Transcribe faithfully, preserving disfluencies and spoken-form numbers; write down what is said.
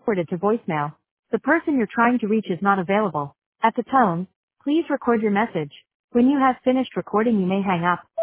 forwarded to voicemail. The person you're trying to reach is not available. At the tone, please record your message. When you have finished recording, you may hang up.